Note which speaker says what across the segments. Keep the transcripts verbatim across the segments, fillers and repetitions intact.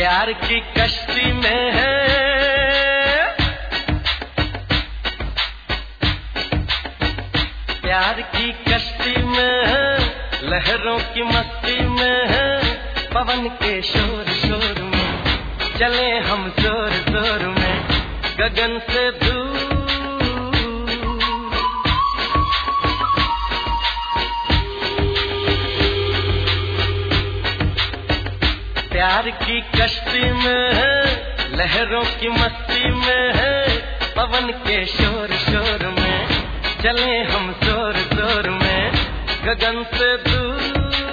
Speaker 1: प्यार की कश्ती में है, प्यार की कश्ती में है, लहरों की मस्ती में है, पवन के शोर शोर में चले हम जोर जोर में गगन से दूर। प्यार की कश्ती में है, लहरों की मस्ती में है, पवन के शोर शोर में चले हम जोर जोर में गगन से दूर।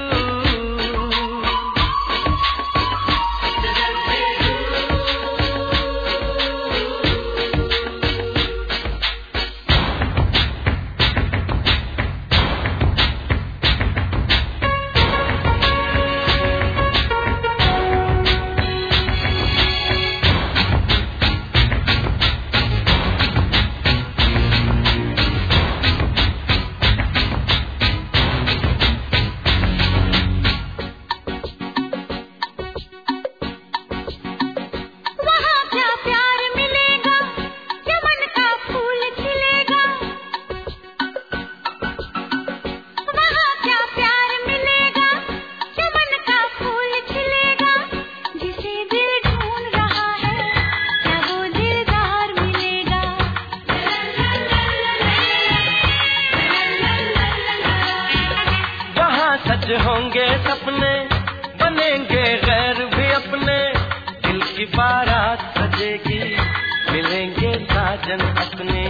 Speaker 1: सच होंगे सपने, बनेंगे गैर भी अपने, दिल की बारात सजेगी, मिलेंगे साजन अपने।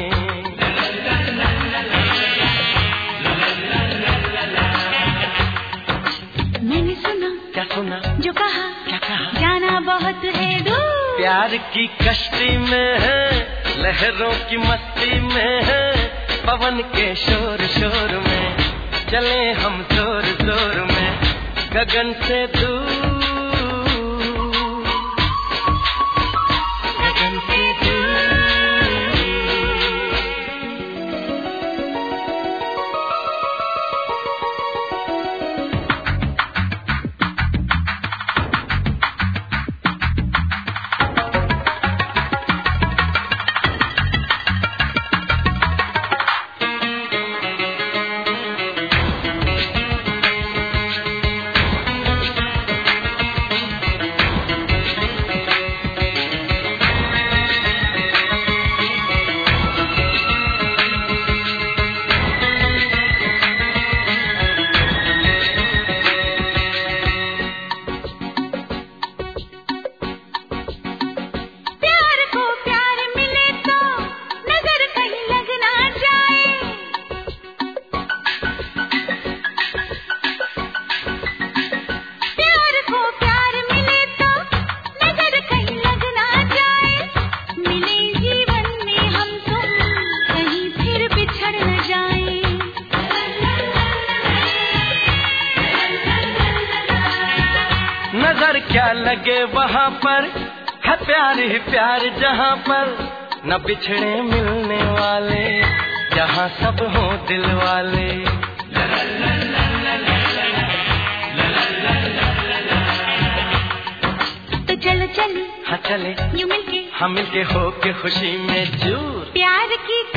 Speaker 2: मैंने सुना,
Speaker 1: क्या सुना,
Speaker 2: जो कहा,
Speaker 1: क्या कहा,
Speaker 2: जाना बहुत है दूर।
Speaker 1: प्यार की कश्ती में है, लहरों की मस्ती में है, पवन के शोर शोर में चले हम जोर जोर में गगन से दूर, गगन से दूर। नजर क्या लगे वहाँ पर है प्यार ही प्यार, जहाँ पर न बिछड़े मिलने वाले, जहाँ सब हो दिल वाले।
Speaker 2: तो चलो चले,
Speaker 1: हाँ चले,
Speaker 2: यूं मिलके,
Speaker 1: हम मिलके हो के खुशी में चूर।
Speaker 2: प्यार की